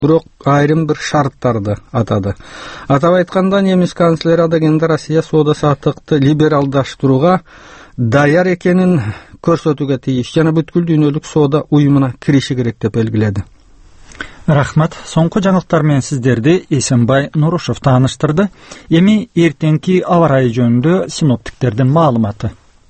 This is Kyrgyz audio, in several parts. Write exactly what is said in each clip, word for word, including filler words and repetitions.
бирок айрым бир шарттарды атады. Атап айтканда, немис канцлери адегенде Россия соода саттыкты либералдаштырууга даяр экенин көрсөтүүгө тийиш жана бүткүл дүйнөлүк соода уюмуна кириши керек деп белгиледи. Рахмат. Соңку жаңылыктар менен сиздерди Эсенбай Нурушев тааныштырды. Эми эртеңки аба ырайы жөнүндө синоптиктердин маалыматы.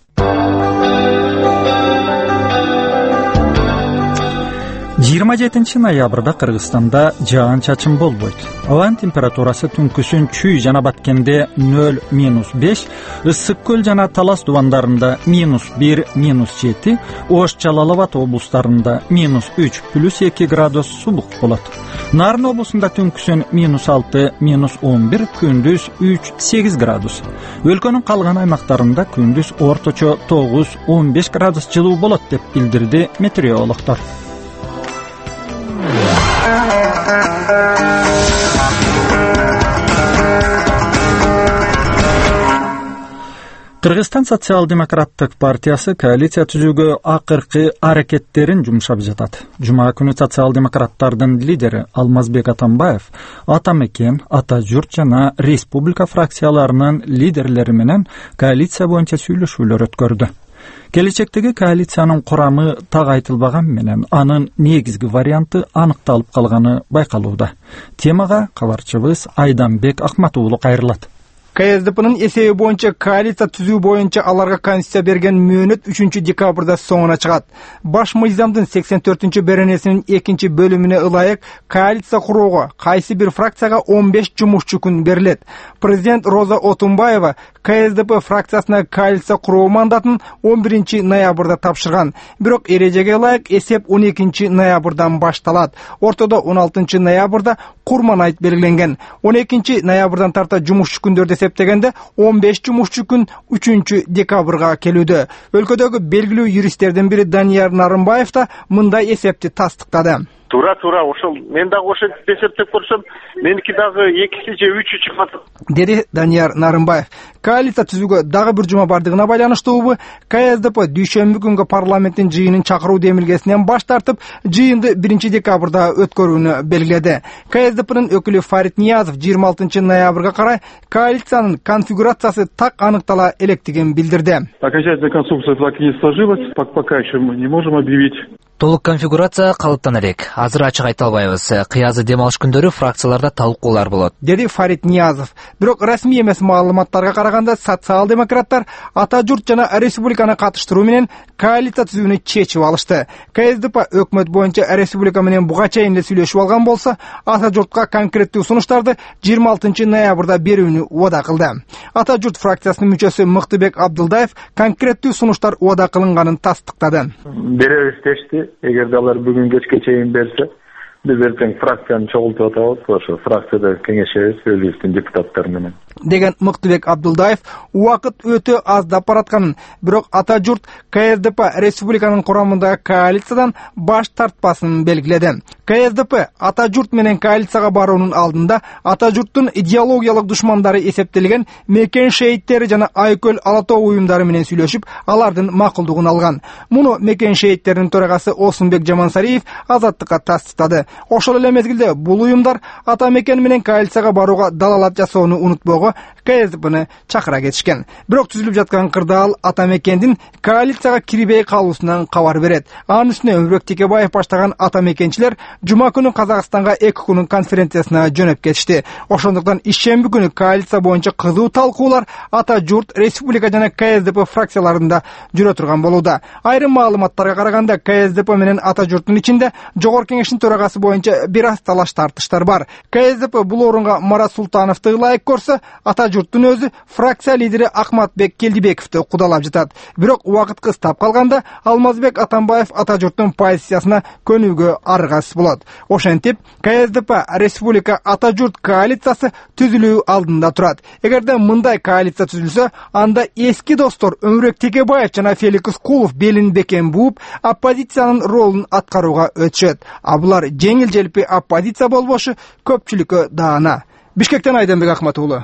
жыйырма жетинчи ноябрда Кыргызстанда жаан-чачын болбойт. Абанын температурасы түнкүсүн Чүй жана Баткенде нөл минус беш, Ысык көл жана Талас дубандарында минус бир минус жети, Ош Жалал Абад облустарында минус үч плюс эки градус сулук болот. Нарын облусунда түнкүсүн минус алты минус он бир, күндүз үч сегиз градус. Өлкөнүн калган аймактарында күндүз орточо тогуз он беш градус жылуу болот деп билдирди метеорологдор. Кыргызстан социал-демократтык партиясы коалиция түзүүгө акыркы аракеттерин жумшап жатат. Жума күнү социал-демократтардын лидери Алмазбек Атамбаев Ата Мекен, Ата Журт жана Республика фракцияларынын лидерлери менен коалиция боюнча сүйлөшүүлөр өткөрдү. Келечектеги коалициянын курамы так айтылбаган менен анын негизги варианты аныкталып калганы байкалууда. Темага кабарчыбыз Айданбек Акматуулу кайрылат. КСДПнын эсеби боюнча коалиция түзүү боюнча аларга конституция берген мөөнөт үчүнчү декабрда соңуна чыгат. Баш мыйзамдын сексен төртүнчү беренесинин экинчи бөлүмүнө ылайык коалиция курууга кайсы бир фракцияга он беш жумушчу күн берилет. Президент Роза Отунбаева КСДП фракциясына коалиция куруу мандатын он биринчи ноябрда тапшырган. Бирок эрежеге ылайык эсеп он экинчи ноябрдан башталат. Ортодо он алтынчы ноябрда курман айт белгиленген. он экинчи ноябрдан тарта жумушчу күндөрдө эсептегенде он беш жумушчу күн үчүнчү декабрга келүүдө. Өлкөдөгү белгилүү юристтердин бири Данияр Нарымбаев да мындай эсепти тастыктады. Тура тура ошол мен дагы ошентип эсептеп көрсөм, меники дагы экиси же үчү чыгат, деди Данияр Нарымбаев. Коалиция түзүүгө дагы бир жума бардыгына байланыштуу КСДП дүйшөмбү күнгө парламенттин жыйынын чакыруу демилгесинен баш тартып, жыйынды биринчи декабрда өткөрүүнү белгиледи. КСДПнын өкүлү Фарид Ниязов жыйырма алтынчы ноябрга карай коалициянын конфигурациясы так аныктала электигин билдирди. Окончательная конструкция так и не сложилась, пока еще мы не можем объявить. Толук конфигурация калыптан элек. Азыр ачык айта албайбыз. Кыязы дем алыш күндөрү фракцияларда талкуулар болот, деди Фарид Ниязов. Бирок расмий эмес маалыматтарга караганда социал-демократтар Ата Журт жана Республиканы катыштыруу менен коалиция түзүүнү чечип алышты. КСДП өкмөт боюнча Республика менен буга чейин эле сүйлөшүп алган болсо, Ата Журтка конкреттүү сунуштарды жыйырма алтынчы ноябрда берүүнү убада кылды. Ата Журт фракциясынын мүчөсү Мыктыбек Абдылдаев конкреттүү сунуштар убада кылынганын тастыктады. Беребиз дешти. Эгерде алар бүгүн кечке чейин берсе, биз эртең фракцияны чогултуп атабыз, ошо фракцияда кеңешебиз өзүбүздүн депутаттар менен, деген Мыктыбек Абдылдаев. Убакыт өтө аздап баратканын, бирок Ата Журт КСДП Республиканын курамындагы коалициядан баш тартпасын белгиледи. КСДП Ата Журт менен коалицияга баруунун алдында Ата Журттун идеологиялык душмандары эсептелген Мекен шейиттери жана Айкөл Алатоо уюмдары менен сүйлөшүп, алардын макулдугун алган. Муну Мекен шейиттеринин төрагасы Осунбек Жамансариев Азаттыкка тастыктады. Ошол эле мезгилде бул уюмдар Ата Мекен менен коалицияга барууга далалат жасоону унутпогу КСДПны чакыра кетишкен. Бирок түзүлүп жаткан кырдаал Ата Мекендин коалицияга кирбей калуусунан кабар берет. Анын үстүнө Өмүрбек Текебаев баштаган Ата Мекенчилер жума күнү Казакстанга эки күнүн конференциясына жөнөп кетишти. Ошондуктан ишемби күнү коалиция боюнча кызуу талкуулар Ата Журт, Республика жана КСДП фракцияларында жүрө турган болууда. Айрым маалыматтарга караганда КСДП менен Ата Журттун ичинде Жогорку Кеңештин төрагасы боюнча бир аз талаш тартыштар бар. КСДП бул орунга Марат Султановду ылайык көрсө, Ата Журттун өзү фракция лидери Акматбек Келдибековду кудалап жатат. Бирок убакыт кыстап калганда Алмазбек Атамбаев Ата Журттун позициясына көнүүгө аргасыз болот. Ошентип, КСДП Республика Ата Журт коалициясы түзүлүү алдында турат. Эгерде мындай коалиция түзүлсө, анда эски достор Өмүрбек Текебаев жана Феликс Кулов белин бекем бууп, оппозициянын ролун аткарууга өтүшөт. А булар жеңил желпи оппозиция болбошу көпчүлүккө даана. Бишкектен Айданбек Акматуулу.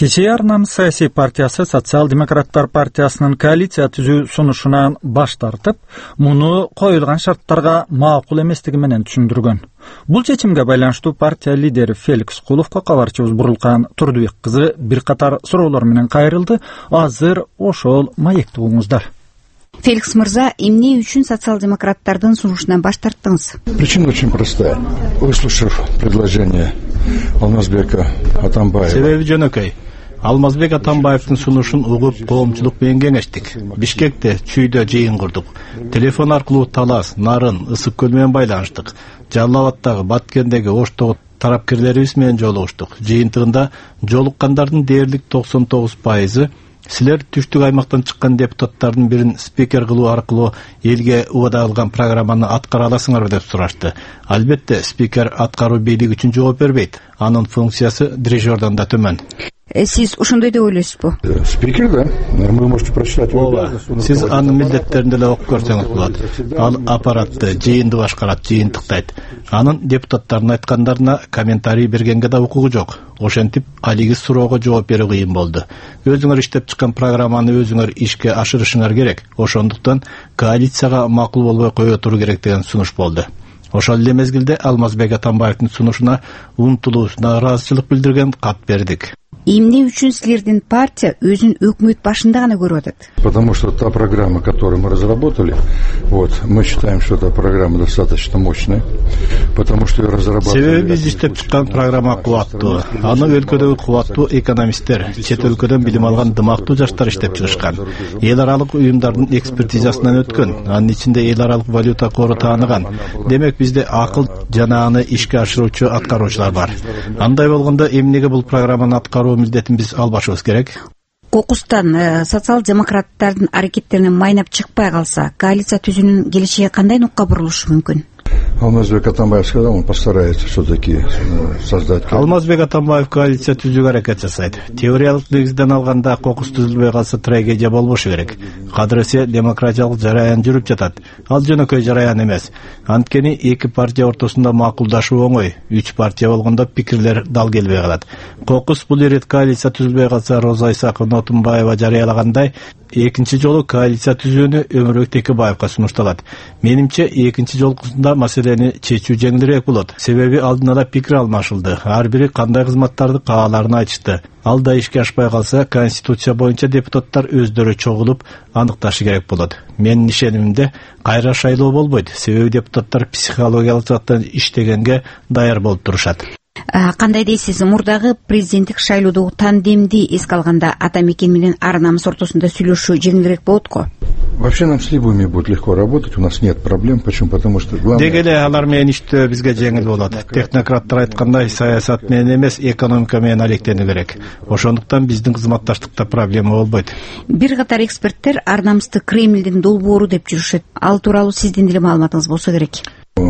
Кечээ Ар намыс саясий партиясы Социал-демократтар партиясынын коалиция түзүү сунушунан баш тартып, муну коюлган шарттарга макул эместиги менен түшүндүргөн. Бул чечимге байланыштуу партия лидери Феликс Куловго кабарчыбыз Бурулкан Турдубек кызы бир катар суроолор менен кайрылды. Азыр ошол маекти угуңуздар. Феликс мырза, эмне үчүн социал-демократтардын сунушунан баш тарттыңыз? Причина очень простая. Выслушав предложение Алмазбека Атамбаева. Себеби жөнөкөй. Алмазбек Атамбаевдин сунушун угуп, коомчулук менен кеңештик. Бишкекте чүйдө жыйын курдук. Телефон аркылуу Талас, Нарын, Ысык көл менен байланыштык. Жалал Абаддагы, Баткендеги, Оштогу тарапкерлерибиз менен жолугуштук. Жыйынтыгында жолуккандардын дээрлик токсон тогуз пайызы силер түштүк аймактан чыккан депутаттардын бирин спикер кылуу аркылуу элге убада кылган программаны аткара аласыңарбы деп сурашты. Албетте, спикер аткаруу бийлик үчүн жооп бербейт. Анын функциясы дирижердон да төмөн. Сиз ошондой деп ойлойсузбу? Спикер, да. Вы можете прочитать. Ооба. Сиз анын милдеттерин деле окуп көрсөңүз болот. Ал аппаратты, жыйынды башкарат, жыйынтыктайт. Анын депутаттардын айткандарына комментарий бергенге да укугу жок. Ошентип, алиги суроого жооп берүү кыйын болду. Өзүңөр иштеп чыккан программаны өзүңөр ишке ашырышыңар керек. Ошондуктан коалицияга макул болбой кое туруу керек деген сунуш болду. Ошол эле мезгилде Алмазбек Атамбаевдин сунушуна умтулуусуна ыраазычылык билдирген кат бердик. Эмне үчүн силердин партия өзүн өкмөт башында гана көрүп атат? Потому что та программа, которую мы разработали, вот, мы считаем, что эта программа достаточно мощная, потому что ее разработали... Себеби биз иштеп чыккан программа кубаттуу. Аны өлкөдөгү кубаттуу экономисттер, чет өлкөдөн билим алган дымактуу жаштар иштеп чыгышкан. Эл аралык уюмдардын экспертизасынан өткөн, анын ичинде эл аралык валюта кору тааныган. Демек бизде акыл жана аны ишке ашыруучу аткаруучулар бар. Андай болгондо эмнеге бул программаны аткаруу милдетин биз албашыбыз керек? Кокустан э, социал-демократтардын аракеттеринен майнап чыкпай калса, коалиция түзүүнүн келечеги кандай нукка бурулушу мүмкүн? Алмазбек Атамбаев сказал, он постарается все-таки создать... Алмазбек Атамбаев коалиция түзүүгө аракет жасайт. Теориялык негизден алганда кокус түзүлбөй калса трагедия болбошу керек. Кадыресе демократиялык жараян жүрүп жатат. Ал жөнөкөй жараян эмес. Анткени эки партия ортосунда макулдашуу оңой. Үч партия болгондо пикирлер дал келбей калат. Кокус бул ирет коалиция түзүлбөй калса Роза Исакова Отунбаева жарыялагандай, экинчи жолу коалиция түзүүнү Өмүрбек Текебаевга сунушталат. Менимче экинчи жолкусунда маселени чечүү жеңилирээк болот. Себеби алдын ала пикир алмашылды. Ар бири кандай кызматтарды кааларын айтышты. Ал да ишке ашпай калса, конституция боюнча депутаттар өздөрү чогулуп аныкташы керек болот. Менин ишенимимде кайра шайлоо болбойт. Себеби депутаттар психологиялык жактан иштегенге даяр болуп турушат. Кандай дейсиз, мурдагы президенттик шайлоодогу тандемди эске алганда Атамекен менен Ар намыс ортосунда сүйлөшүү жеңилирээк болотко? Вообще нам с любыми будет легко работать, у нас нет проблем. Почему? Потому что главное... Деги эле алар менен иштөө бизге жеңил болот. Технократтар айткандай, саясат менен эмес, экономика менен алектенүү керек. Ошондуктан биздин кызматташтыкта проблема болбойт. Бир катар эксперттер Ар намысты Кремлдин долбоору деп жүрүшөт. Ал тууралуу сиздин деле маалыматыңыз болсо керек.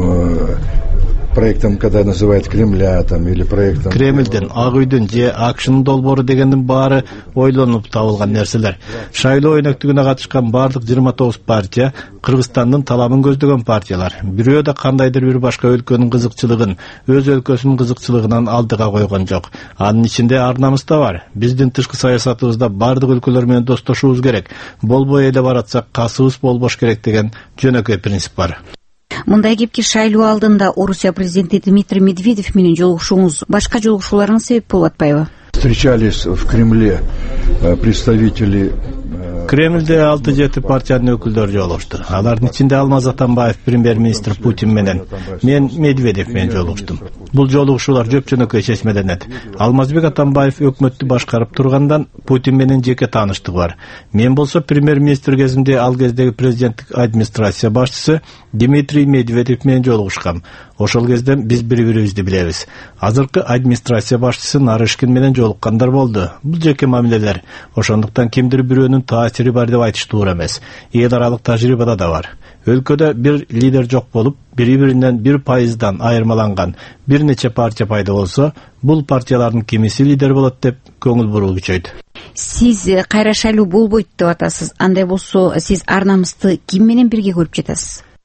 Проектом, когда называют Кремля там, или проектом... Кремльден, Ак үйдүн же Акшнын долбоору дегендин баары ойлонуп табылган нерселер. Шайлоо өнөктүгүнө катышкан бардык жыйырма тогуз партия Кыргызстандын талабын көздөгөн партиялар. Бирөө да кандайдыр бир башка өлкөнүн кызыкчылыгын, өз өлкөсүнүн кызыкчылыгынан алдыга койгон жок. Анын ичинде Ар намыс да бар. Биздин тышкы саясатыбызда бардык өлкөлөр менен достошуубуз керек. Болбой эле баратсак, касыбыз болбош керек деген жөнөкөй принцип бар. Мындай кепки шайлоо алдында Орусия президенти Дмитрий Медведев менен жолугушууңуз башка жолугушууларыңыз себеп болуп атпайбы? Встречались в Кремле представители... Кремлде алты жети партиянын өкүлдөрү жолугушту. Алардын ичинде Алмаз Атамбаев премьер-министр Путин менен, мен Медведев менен жолугуштум. Бул жолугушуулар жөп жөнөкөй чечмеден эт. Алмазбек Атамбаев өкмөттү башкарып тургандан Путин менен жеке тааныштыгы бар. Мен болсо премьер-министр кезинде ал кездеги президенттик администрация башчысы Дмитрий Медведев менен жолугушкам. Ошол кезде биз бири-бирибизди билебиз. Азыркы администрация башчысы Нарышкин менен жолуккандар болду. Бул жеке мамилелер. Ошондуктан кимдир бирөөнүн таасири бар деп айтыш туура эмес. Эл аралык тажрыйбада да бар. Өлкөдө бир лидер жок болуп, бири-биринен бир пайыздан айырмаланган бир нече партия пайда болсо, бул партиялардын кимиси лидер болот деп көңүл буруу күчөйт. Сиз кайра шайлоо болбойт деп атасыз. Андай болсо, сиз Ар намысты ким менен бирге көрүп жатасыз?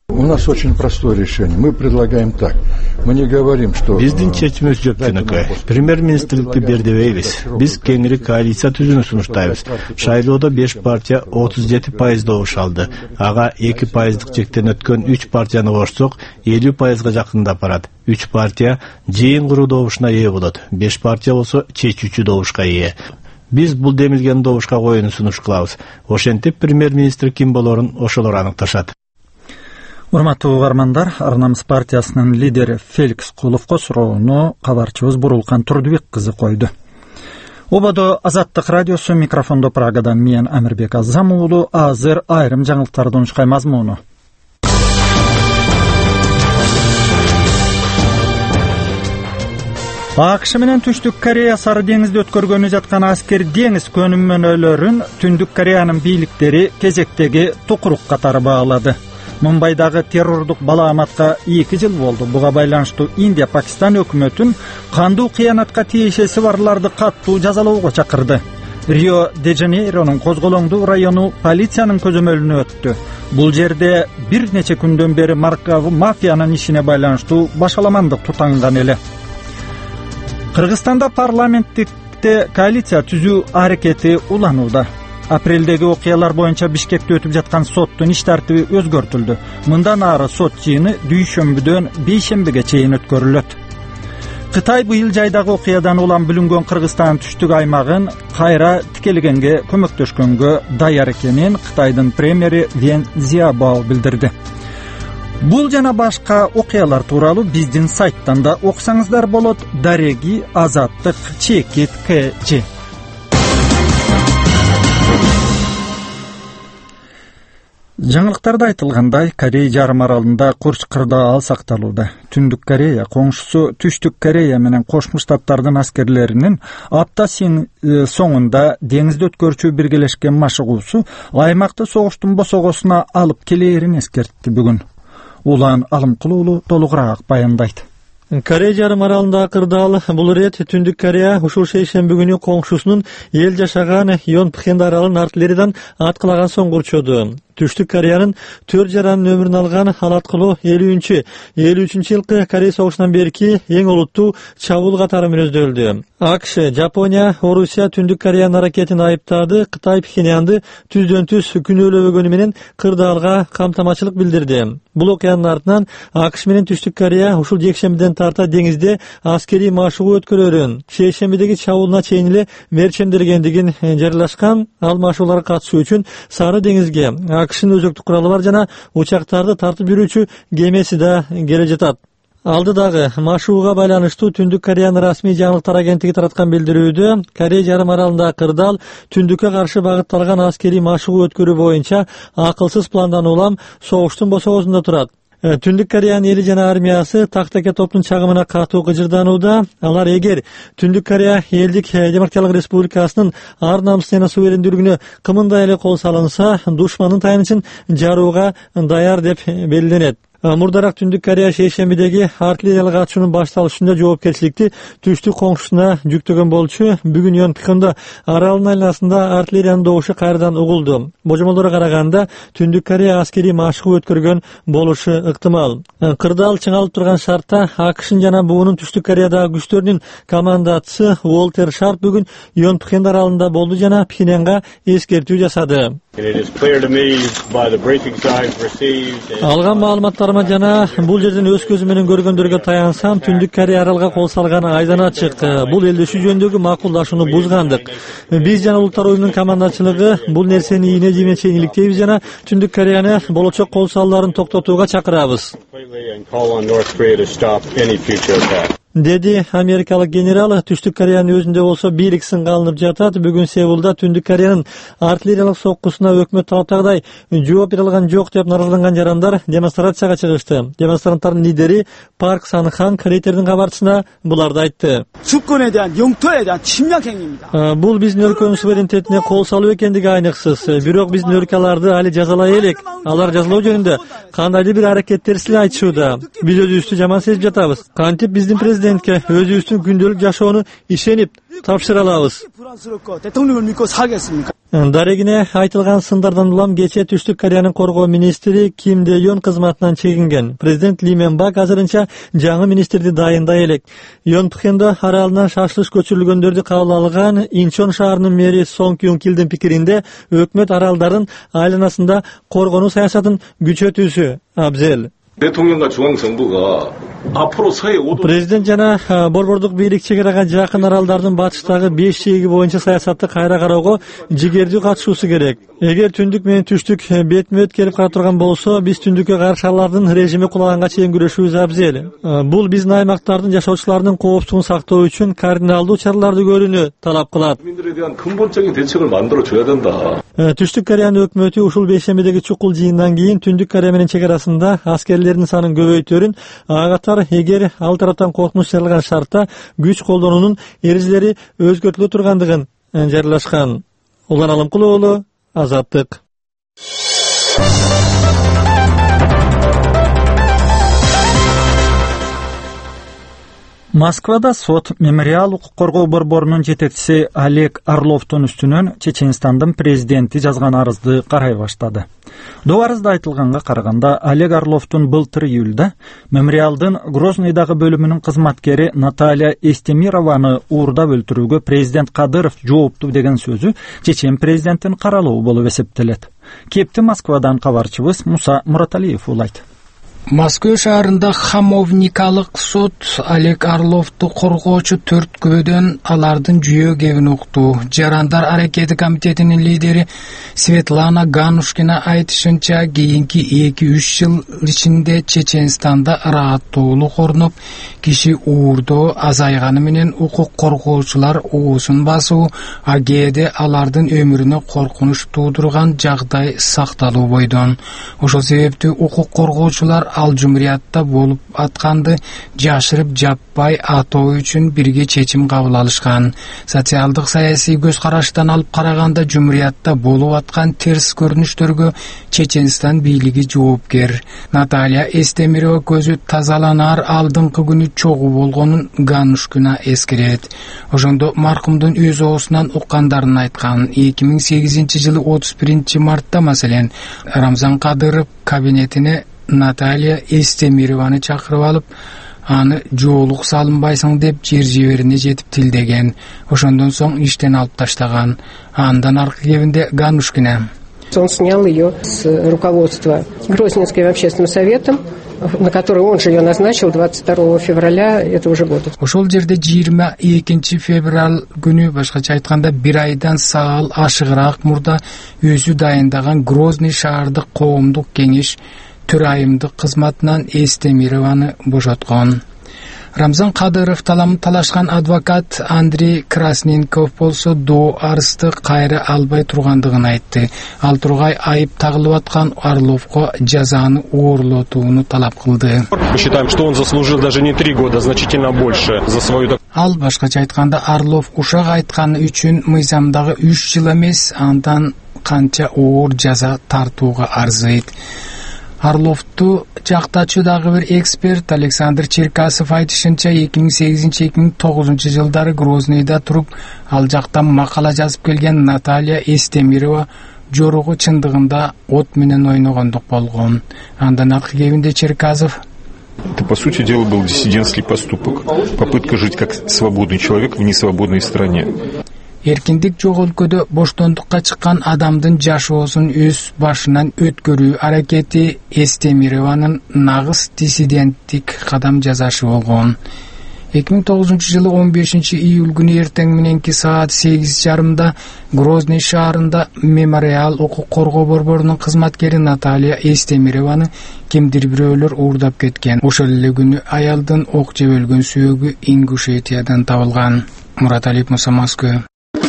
У нас очень простое решение. Мы предлагаем так. Мы не говорим, что... Биздин чечимибиз жок жөнөкөй. Премьер-министрликти бер дебейбиз. Биз кеңири коалиция түзүүнү сунуштайбыз. Шайлоодо беш партия отуз жети пайыз добуш алды. Ага эки пайыздык чектен өткөн үч партияны кошсок, элүү пайызга жакындап барат. үч партия жыйын куруу добушуна ээ болот. беш партия болсо чечүүчү добушка ээ. Биз бул демилген добушка коюуну сунуш кылабыз. Ошентип премьер-министр ким болорун ошолор аныкташат. Урматтуу угармандар, Ар-Намыс партиясынын лидери Феликс Куловго суроону кабарчыбыз Бурулкан Турдубек кызы койду. Ободо Азаттык радиосу, микрофондо Прагадан мен Амирбек Азам уулу. Азыр айрым жаңылыктардын унчкай мазмуну. АКШ менен Түштүк Корея Сары деңизди өткөргөнү жаткан аскер деңиз көнүмөнөлөрүн Түндүк Кореянын бийликтери кезектеги тукурук катары баалады. Мумбайдагы террордук балааматка эки жыл болду. Буга байланыштуу Индия Пакистан өкмөтүн кандуу кыянатка тиешеси барларды каттуу жазалоого чакырды. Рио-де-Жанейронун Козголоңдуу району полициянын көзөмөлүнө өттү. Бул жерде бир нече күндөн бери маркабы мафиянын ишине байланыштуу башаламандык тутанган эле. Кыргызстанда парламенттикте коалиция түзүү аракети уланууда. Апрелдеги окуялар боюнча Бишкекте өтүп жаткан соттун иш тартиби өзгөртүлдү. Мындан ары сот жыйыны дүйшөмбүдөн бейшембиге чейин өткөрүлөт. Кытай быйыл жайдагы окуядан улам бүлүнгөн Кыргызстан түштүк аймагын кайра тикелегенге көмөктөшкөнгө даяр экенин Кытайдын премьери Вен Цзябао билдирди. Бул жана башка окуялар тууралуу биздин сайттан да окусаңыздар болот. Дареги Азаттык чекит кж. Жаңылыктарда айтылгандай, Корея жарым аралында курч кырдаал сакталууда. Түндүк Корея коңшусу Түштүк Корея менен Кошмо Штаттардын аскерлеринин апта соңунда деңизди өткөрчү биргелешкен машыгуусу аймакты согуштун босогосуна алып келээрин эскертти бүгүн. Улан Алымкул уулу толугураак баяндайт. Корея жарым аралындагы кырдаал бул ирет Түндүк Корея ушул шейшемби күнү коңшусунун эл жашаган Йонпхен аралын артиллериядан аткылаган соң курчоду. Түштүк Кореянын төрт жаранын өмүрүн алган ал аткылоо элүүнчү элүү үчүнчү жылкы Корея согушунан берки эң олуттуу чабуул катары мүнөздөлдү. АКШ, Жапония, Орусия Түндүк Кореянын аракетин айыптады. Кытай Пхеньянды түздөн түз күнөөлөгөнү менен кырдаалга камтамачылык билдирди. Бул окуянын артынан АКШ менен Түштүк Корея ушул жекшембиден тарта деңизде аскерий машыгуу өткөрөрүн, шейшембидеги чабуулуна чейин эле мерчемделгендигин жарыялашкан. Ал машыгууларга катышуу үчүн Сары деңизге АКШнын өзөктүк куралы бар жана учактарды тартып жүрүүчү кемеси да келе жатат. Алдыдагы машыгууга байланыштуу Түндүк Кореянын расмий жаңылыктар агенттиги тараткан билдирүүдө Корея жарым аралындагы кырдаал түндүккө каршы багытталган аскерий машыгуу өткөрүү боюнча акылсыз пландан улам согуштун босогосунда турат. Түндүк Кореянын эли жана армиясы Тактаке топтун чагымына катуу кыжырданууда. Алар эгер Түндүк Корея элдик Демократиялык Республикасынын ар-намысын жана суверендүүлүгүнө кымындай эле кол салынса, душмандын таянычын жарууга даяр деп белгиленет. Мурдараак Түндүк Корея шейшембидеги артиллериялык атышуунун башталышында жоопкерчиликти түштүк коңшусуна жүктөгөн болчу. Бүгүн Йонпхенде аралдын айланасында артиллериянын добушу кайрадан угулду. Божомолдорго караганда Түндүк Корея аскерий машыгуу өткөргөн болушу ыктымал. Кырдаал чыңалып турган шартта АКШнын жана буунун Түштүк Кореядагы күчтөрүнүн командачысы Уолтер Шарп бүгүн Йонпхен аралында болду жана Пхеньянга эскертүү жасады. Алган маалыматтарыма жана бул жерден өз көзүм менен көргөндөргө таянсам, Түндүк Корея аралга кол салганы айдан ачык. Бул элдешүү жөнүндөгү макулдашууну бузгандык. Биз жана Улуттар оюнунун командачылыгы бул нерсени ийне жийме чейин иликтейбиз жана Түндүк Кореяны болочок кол салууларын токтотууга чакырабыз, деди америкалык генерал. Түштүк Кореянын өзүндө болсо бийлик сынга алынып жатат. Бүгүн Сеулда Түндүк Кореянын артиллериялык соккусуна өкмөт талаптагыдай жооп бере алган жок деп наразыланган жарандар демонстрацияга чыгышты. Демонстранттардын лидери Парк Сан Хан рейтердин кабарчысына буларды айтты. Бул биздин өлкөнүн суверенитетине кол салуу экендиги айныксыз. Бирок биздин өлкө аларды али жазалай элек. Алар жазалоо жөнүндө кандайдыр бир аракеттерин айтышууда. Биз өзүбүздү жаман сезип жатабыз. Кантип биздин президентке өзүбүздүн күндөлүк жашоону ишенип тапшыра алабыз? Дарегине айтылган сындардан улам кечээ Түштүк Кореянын коргоо министри Ким Дэ Ён кызматынан чегинген. Президент Ли Мен Бак азырынча жаңы министрди дайындай элек. Йонпхендо аралынан шашлыш көчүрүлгөндөрдү кабыл алган Инчон шаарынын мэри Сон Кюн Килдин пикиринде өкмөт аралдардын айланасында коргонуу саясатын күчөтүүсү абзел. 대통령과 중앙정부가 앞으로 서해 오도 Президент жана борбордук бийлик чегарага жакын аралдардын батыштагы беш чеги боюнча саясатты кайра кароого жигердүү катышуусу керек. Эгер түндүк менен түштүк бетме-бет келип кала турган болсо, биз түндүккө каршы алардын режими кулаганга чейин күрөшүүбүз абзел. Бул биздин аймактардын жашоочуларынын коопсуздугун сактоо үчүн кардиналдуу чараларды көрүүнү талап кылат. 국민들에 대한 근본적인 대책을 만들어 줘야 된다. Түштүк Кореянын өкмөтү ушул бейшембидеги чукул жыйындан кийин түндүк Корея менен чегарасында аскерлердин санын көбөйтөрүн, ага катар эгер ал тараптан коркунуч жаралган шартта күч колдонуунун эрежелери өзгөртүлө тургандыгын жарыялашкан. Улан Алымкулуу уулу, Азаттык. Москвада сот мемориал укук коргоо борборунун жетекчиси Олег Орловдун үстүнөн Чеченстандын президенти жазган арызды карай баштады. До арызда айтылганга караганда, Олег Орловдун былтыр июлда мемориалдын Грозныйдагы бөлүмүнүн кызматкери Наталья Эстемированы уурдап өлтүрүүгө президент Кадыров жоопту деген сөзү Чечен президентин каралуу болуп эсептелет. Кепти Москвадан кабарчыбыз Муса Мураталиев улайт. Москва шаарында хамовникалык сот Олег Орловду коргоочу төрт күбөдөн алардын жүйө кебин укту. Жарандар аракети комитетинин лидери Светлана Ганушкина айтышынча, кийинки эки үч жыл ичинде Чеченстанда ырааттуулук орнуп, киши уурдоо азайганы менен укук коргоочулар уусун басуу, а кээде алардын өмүрүнө коркунуч туудурган жагдай сакталуу бойдон. Ошол себептүү укук коргоочулар ал жумуриятта болуп атканды жашырып жаппай атоо үчүн бирге чечим кабыл алышкан. Социалдык саясий көз караштан алып караганда жумуриятта болуп аткан терс көрүнүштөргө Чеченстан бийлиги жоопкер. Наталья Эстемирова көзү тазаланар алдыңкы күнү чогуу болгонун Ганушкина эскерет. Ошондо маркумдун өз оосунан уккандарын айткан. эки миң сегизинчи жылы отуз биринчи мартта маселен Рамзан Кадыров кабинетине Наталья Эстемированы чакырып алып, аны жоолук салынбайсың деп жер жеберине жетип тилдеген. Ошондон соң иштен алып таштаган. Андан аркы кебинде Ганушкина. Он снял ее с руководства Грозненским общественным советом, на который он же ее назначил двадцать второго февраля этого же года. Ошол жерде жыйырма экинчи февраль күнү, башкача айтканда бир айдан саал ашыгыраак мурда өзү дайындаган Грозный шаардык коомдук кеңеш төрайымдык кызматынан Эстемированы бошоткон. Рамзан Кадыров таламын талашкан адвокат Андрей Красненков болсо доо арызды кайра албай тургандыгын айтты. Ал тургай айып тагылып аткан Орловго жазаны оорлотууну талап кылды. Мы считаем, что он заслужил даже не три года, значительно больше за свою. Ал башкача айтканда Орлов ушак айтканы үчүн мыйзамдагы үч жыл эмес, андан канча оор жаза тартууга арзыйт. Орловду жактачу дагы бир эксперт Александр Черкасов айтышынча, эки миң сегизинчи эки миң тогузунчу жылдары Грознийда туруп, ал жактан макала жазып келген Наталья Эстемирова жорогу чындыгында от менен ойногондук болгон. Андан аркы кебинде Черкасов: Это, по сути дела, был диссидентский поступок, попытка жить как свободный человек в несвободной стране. Эркиндик жок өлкөдө боштондукка чыккан адамдын жашоосун өз башынан өткөрүү аракети Эстемированын нагыз диссиденттик кадам жасашы болгон. эки миң тогузунчу жылы он бешинчи июль күнү эртең мененки саат сегиз жарымда Грозный шаарында мемориал укук коргоо борборунун кызматкери Наталья Эстемированы кимдир бирөөлөр уурдап кеткен. Ошол эле күнү аялдын ок жеп өлгөн сүйөгү Ингушетиядан табылган. Мураталиев, Муса, Москва.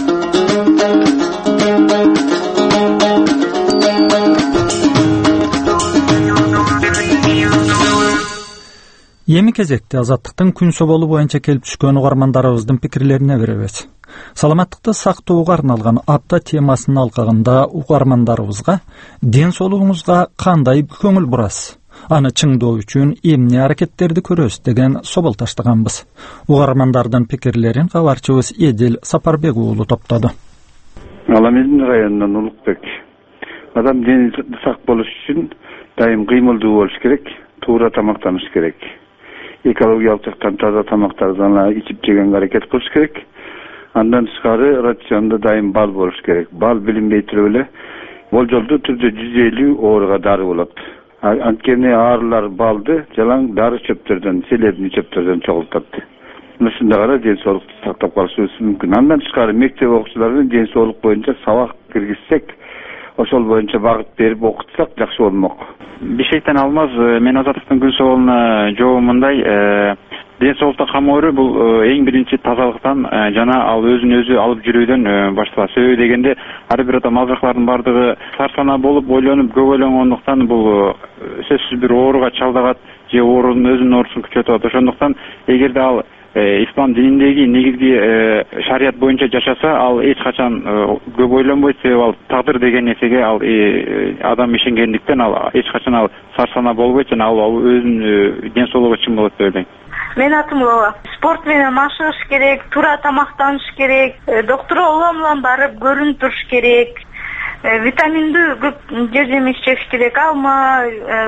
Эми кезекте Азаттыктын күн соболу боюнча келип түшкөн угармандарыбыздын пикирлерине беребиз. Саламаттыкты сактоого арналган апта темасынын алкагында угармандарыбызга ден соолугуңузга кандай көңүл бурасыз, аны чыңдоо үчүн эмне аракеттерди көрөсүз деген собол таштаганбыз. Угармандардын пикирлерин кабарчыбыз Эдил Сапарбек уулу топтоду. Аламедин районунан Улукбек. Адам дени сак болуш үчүн дайым кыймылдуу болуш керек, туура тамактаныш керек. Экологиялык жактан таза тамактарды ичип жегенге аракет кылыш керек. Андан тышкары рациондо дайым бал болуш керек. Бал билинбей туруп эле болжолдуу түрдө жүз элүү ооруга дары болот. Анткени аарылар балды жалаң дары чөптөрдөн, селебни чөптөрдөн чогултат. Ушунда гана ден соолукту сактап калышыбыз мүмкүн. Андан тышкары мектеп окуучуларына ден соолук боюнча сабак киргизсек, ошол боюнча багыт берип окутсак жакшы болмок. Бишектен Алмаз, мен Азаттыктын күн соолуна жообумундай, ден соолукта камоору бул эң биринчи тазалыктан жана ал өзүн өзү алып жүрүүдөн башталат. Себеби дегенде ар бир адам азыркылардын бардыгы сарсана болуп, ойлонуп, көп ойлонгондуктан бул сөзсүз бир ооруга чалдыгат же оорунун өзүнүн оорусун күчөтөт. Ошондуктан эгерде ал ислам дининдеги негизги шарият боюнча жашаса, ал эч качан көп ойлонбойт, себеби ал тагдыр деген нерсеге ал адам ишенгендиктен ал эч качан ал сарсана болбойт жана ал өзүнүн ден соолугу үчүн болот деп ойлойм. Мен атым Лола. Спорт менен машыгыш керек, туура тамактаныш керек, доктор улам улам барып көрүнүп туруш керек. Витаминдүү көп жер жемиш жеш керек, алма,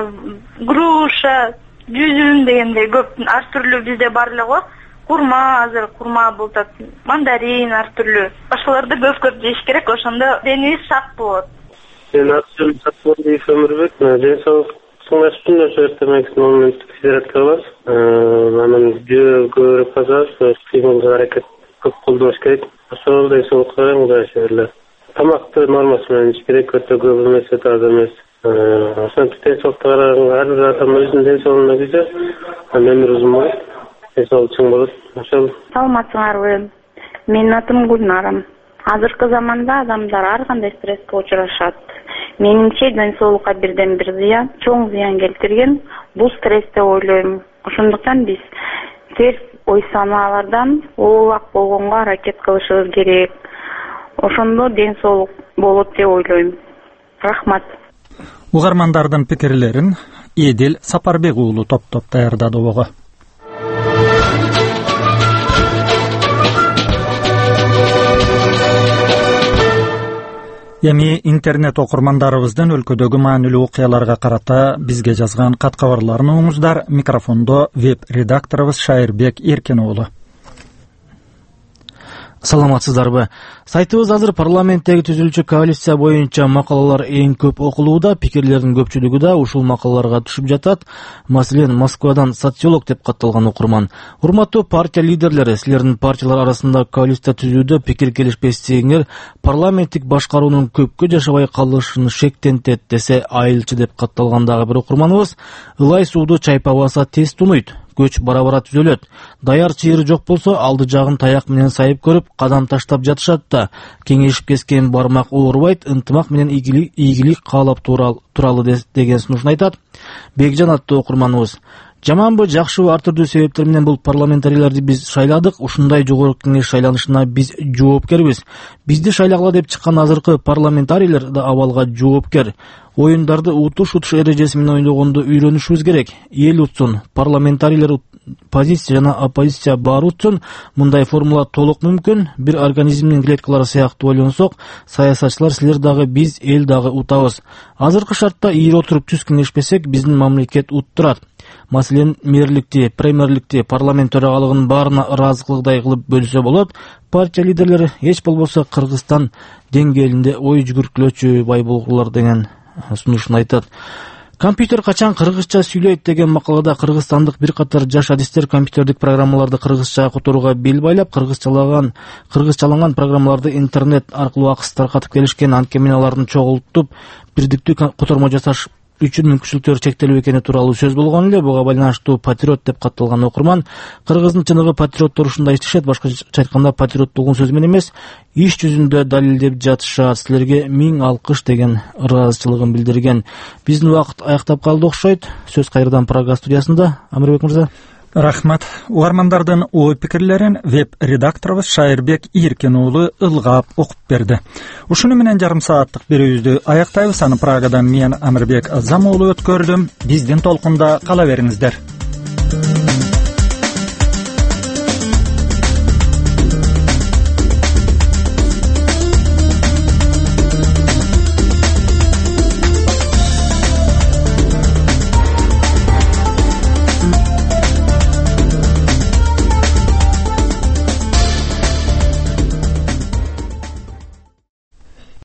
груша, жүзүм дегендей көп ар түрлүү бизде бар эле го. Курма, азыр курма болот, мандарин ар түрлүү. Башкаларды көп-көп жеш керек, ошондо денибиз сак болот. Мен атым Сатмурдиев Өмүрбек, ден соолук сыңдашып ошо эртемекин моменттик физиотерапия бар. Анан жөө көрүп калсак, кыймылга аракет көп колдош керек. Ошол ден соолукка Кудай шүгүрлөр. Тамакты нормасы менен жеш керек, өтө көп эмес, өтө аз эмес. Ошентип ден соолукка караганга ар бир адам өзүнүн ден соолугуна күзө, өмүр узун болот. Ден соолук чың болот. Ошол. Саламатсыңарбы? Менин атым Гүлнар. Азыркы заманда адамдар ар кандай стресске учурашат. Менимче ден соолукка бирден бир зыян, чоң зыян келтирген бул стресс деп ойлойм. Ошондуктан биз терс ой санаалардан оолак болгонго аракет кылышыбыз керек. Ошондо ден соолук болот деп ойлойм. Рахмат. Угармандардын пикирлерин Эдил Сапарбек уулу топтоп даярдады ого. Эми интернет окурмандарыбыздын өлкөдөгү маанилүү окуяларга карата бизге жазган кат кабарларын угуңуздар. Микрофондо веб редакторубуз Шайырбек Эркен уулу. Саламатсыздарбы? Сайтыбыз азыр парламенттеги түзүлчү коалиция боюнча макалалар эң көп окулууда, пикирлердин көпчүлүгү да ушул макалаларга түшүп жатат. Маселен, Москвадан социолог деп катталган окурман. Урматтуу партия лидерлери, силердин партиялар арасында коалиция түзүүдө пикир келишпестигиңер парламенттик башкаруунун көпкө жашабай калышын шектентет десе айылчы деп катталгандагы бир окурманыбыз ылай сууду чайпабаса тез тунуйт. Көч бара-бара түзөлөт. Даяр чыйыры жок болсо, алды жагын таяк менен сайып көрүп, кадам таштап жатышат да. Кеңешип кескен бармак оорубайт, ынтымак менен ийгилик, ийгилик каалап туралы деген сунушун айтат. Бекжан аттуу окурманыбыз. Жаманбы, жакшыбы, ар түрдүү себептер менен бул парламентарийлерди биз шайладык. Ушундай жогорку кеңеш шайланышына биз жоопкербиз. Бизди шайлагыла деп чыккан азыркы парламентарийлер да абалга жоопкер. Оюндарды утуш-утуш эрежеси менен ойногонду үйрөнүшүбүз керек. Эл утсун, парламентарийлер позиция жана оппозиция бар утсун. Мындай формула толук мүмкүн. Бир организмдин клеткалары сыяктуу ойлонсок, саясатчылар, силер дагы, биз, эл дагы утабыз. Азыркы шартта ийри отуруп түз кеңешпесек, биздин мамлекет уттурат. Маселен, мэрликти, премьерликти, парламент төрагалыгынын баарына ыраазычылыктай кылып бөлсө болот. Партия лидерлери эч болбосо Кыргызстан деңгээлинде ой жүгүртүлөчү бай болгулар деген сунушун айтат. Компьютер качан кыргызча сүйлөйт деген макалада кыргызстандык бир катар жаш адистер компьютердик программаларды кыргызчага которууга бел байлап, кыргызчалаган кыргызчаланган программаларды интернет аркылуу акыс таркатып келишкен. Анткени алардын чогултуп бирдиктүү котормо жасаш үчүн мүмкүнчүлүктөр чектелүү экени тууралуу сөз болгон эле. Буга байланыштуу патриот деп катталган окурман. Кыргыздын чыныгы патриоттор ушундай иштешет, башкача айтканда патриот болгон сөз менен эмес, иш жүзүндө далилдеп жатышат. Силерге миң алкыш деген ыраазычылыгын билдирген. Биздин убакыт аяктап калды окшойт. Сөз кайрадан Прага студиясында. Амирбек мырза. Рахмат. Угармандардын ой пикирлерин веб редакторубуз Шайырбек Эркен уулу ылгап окуп берди. Ушуну менен жарым сааттык берүүбүздү аяктайбыз. Аны Прагадан мен Амирбек Азам уулу өткөрдүм. Биздин толкунда кала бериңиздер.